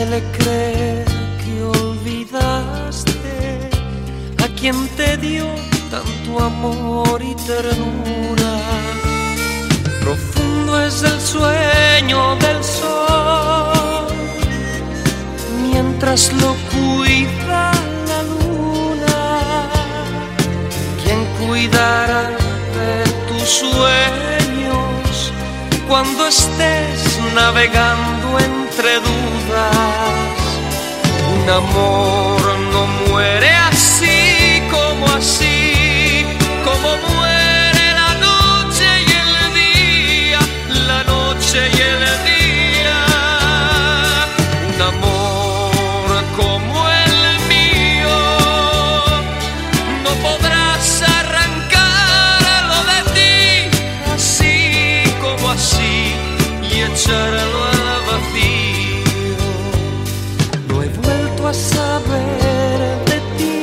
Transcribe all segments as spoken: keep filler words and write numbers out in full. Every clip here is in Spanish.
duele creer que olvidaste a quien te dio tanto amor y ternura. Profundo es el sueño del sol mientras lo cuida la luna. ¿Quién cuidará de tus sueños cuando estés navegando entre dudas? Un amor no muere así como así, como muere la noche y el día, la noche y el día. Un amor como el mío no podrás arrancarlo de ti, así como así, y echarlo al vacío. No he vuelto a saber de ti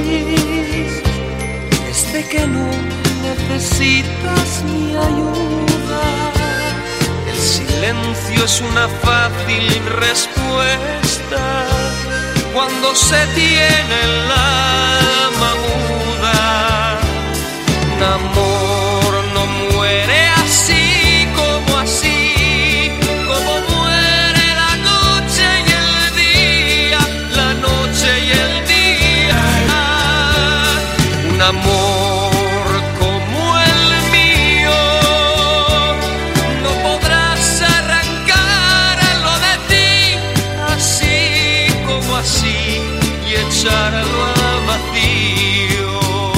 desde que no necesitas mi ayuda. El silencio es una fácil respuesta cuando se tiene el alma muda. Un amor no muere así como así, como muere la noche y el día, la noche y el día. Un amor como el mío no podrás arrancarlo de ti, así como así, y echarlo al vacío.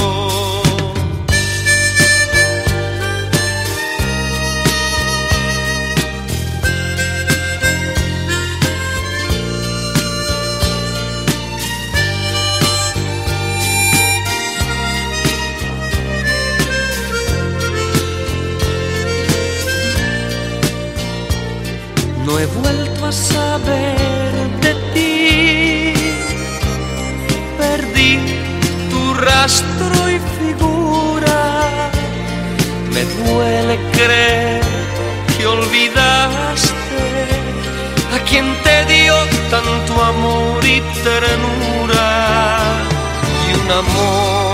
No he vuelto a saber de ti, perdí tu rastro y figura. Me duele creer que olvidaste a quien te dio tanto amor y ternura. Y un amor